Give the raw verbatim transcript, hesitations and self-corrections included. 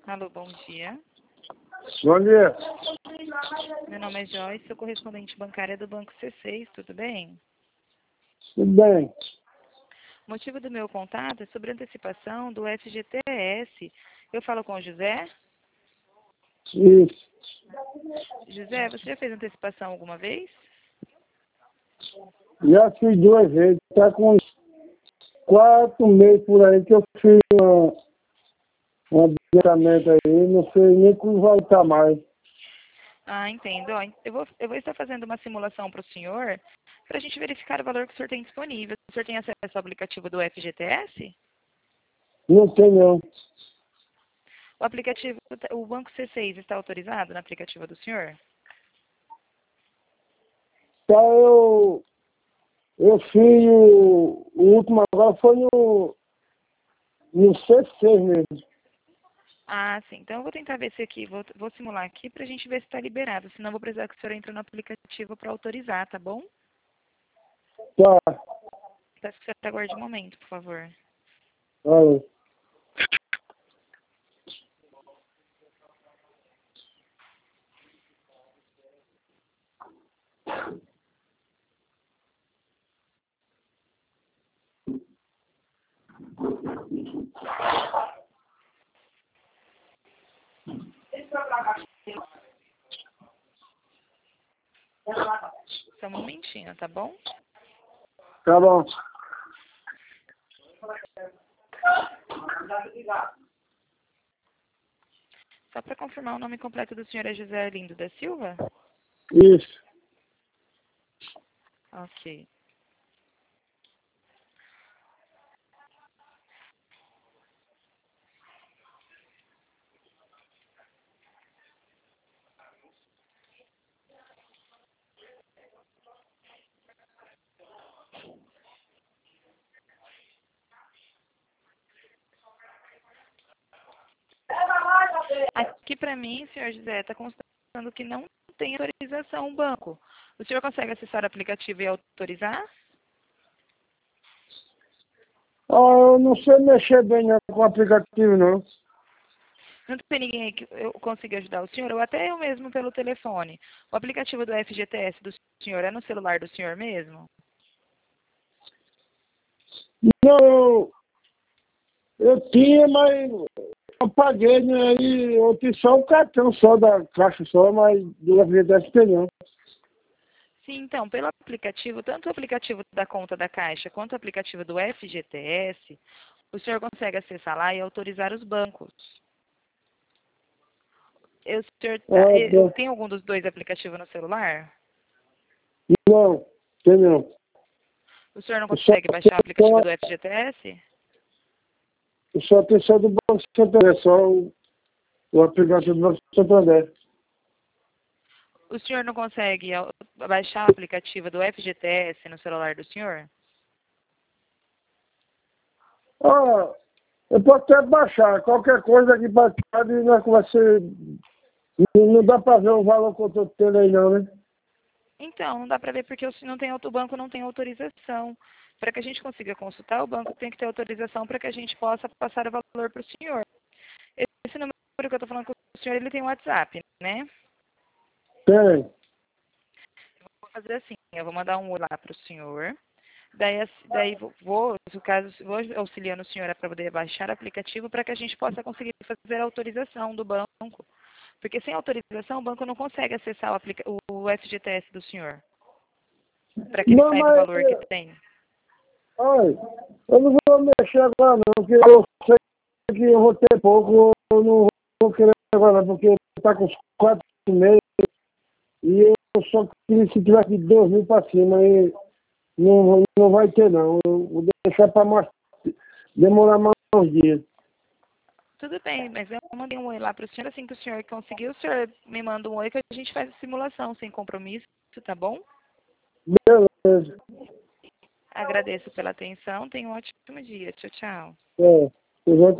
Alô, bom dia. Bom dia. Meu nome é Joyce, sou correspondente bancária do Banco C seis, tudo bem? Tudo bem. O motivo do meu contato é sobre a antecipação do F G T S. Eu falo com o José. Isso. José, você já fez antecipação alguma vez? Já fiz duas vezes. Está com uns quatro meses por aí que eu fiz uma, um adiantamento aí. Não sei nem como voltar mais. Ah, entendo. Ó, eu, vou, eu vou estar fazendo uma simulação para o senhor, para a gente verificar o valor que o senhor tem disponível. O senhor tem acesso ao aplicativo do F G T S? Não tem não. O aplicativo, o Banco C seis está autorizado no aplicativo do senhor? Tá, eu, eu fiz o, o último agora foi no, no C seis mesmo. Ah, sim. Então eu vou tentar ver se aqui, vou, vou simular aqui para a gente ver se está liberado. Senão eu vou precisar que o senhor entre no aplicativo para autorizar, tá bom? Tá. Peço que o senhor aguarde um momento, por favor. Olha. Só um momentinho, tá bom? Tá bom. Só para confirmar, o nome completo do senhor é José Arlindo da Silva? Isso. Ok. Aqui para mim, senhor José, está constatando que não tem autorização o banco. O senhor consegue acessar o aplicativo e autorizar? Ah, eu não sei mexer bem não, com o aplicativo não. Não tem ninguém aí que eu consiga ajudar o senhor, ou até eu mesmo pelo telefone. O aplicativo do F G T S do senhor é no celular do senhor mesmo? Não, eu, eu tinha, mas eu paguei, né? E eu tinha só o cartão só da caixa só, mas do F G T S tem não. Sim, então, pelo aplicativo, tanto o aplicativo da conta da Caixa quanto o aplicativo do F G T S, o senhor consegue acessar lá e autorizar os bancos. Eu, o senhor, tá- Ah, eu, tá. tem algum dos dois aplicativos no celular? Não, tem não. O senhor não Eu só consegue baixar o tenho aplicativo só, do F G T S? eu só tenho só do Banco Santander, só o, o aplicativo do Banco Santander. O senhor não consegue au- baixar o aplicativo do F G T S no celular do senhor? Ah, eu posso até baixar, qualquer coisa aqui para trás e nós vai ser. Não, não dá para ver o valor que eu estou tendo aí não, né? Então, não dá para ver porque o, não tem, auto- o banco não tem autorização. Para que a gente consiga consultar, o banco tem que ter autorização para que a gente possa passar o valor para o senhor. Esse número que eu estou falando com o senhor, ele tem um WhatsApp, né? Tem. Vou fazer assim, eu vou mandar um oi lá para o senhor. Daí, ass- daí vou, vou, no caso, vou auxiliando o senhor para poder baixar o aplicativo para que a gente possa conseguir fazer a autorização do banco. Porque sem autorização, o banco não consegue acessar o, aplica o F G T S do senhor, para que ele Não, saiba o mas, valor que tem. olha, eu não vou mexer agora não, porque eu sei que eu vou ter pouco, eu não vou querer agora, porque está com os quatro meses e eu só queria se tivesse de dois mil para cima e não, não vai ter não. Eu vou deixar para mais, demorar mais uns dias. Tudo bem, mas eu mandei um oi lá para o senhor, assim que o senhor conseguir, o senhor me manda um oi que a gente faz a simulação sem compromisso, tá bom? Beleza. Agradeço pela atenção, tenha um ótimo dia. Tchau, tchau. É, eu vou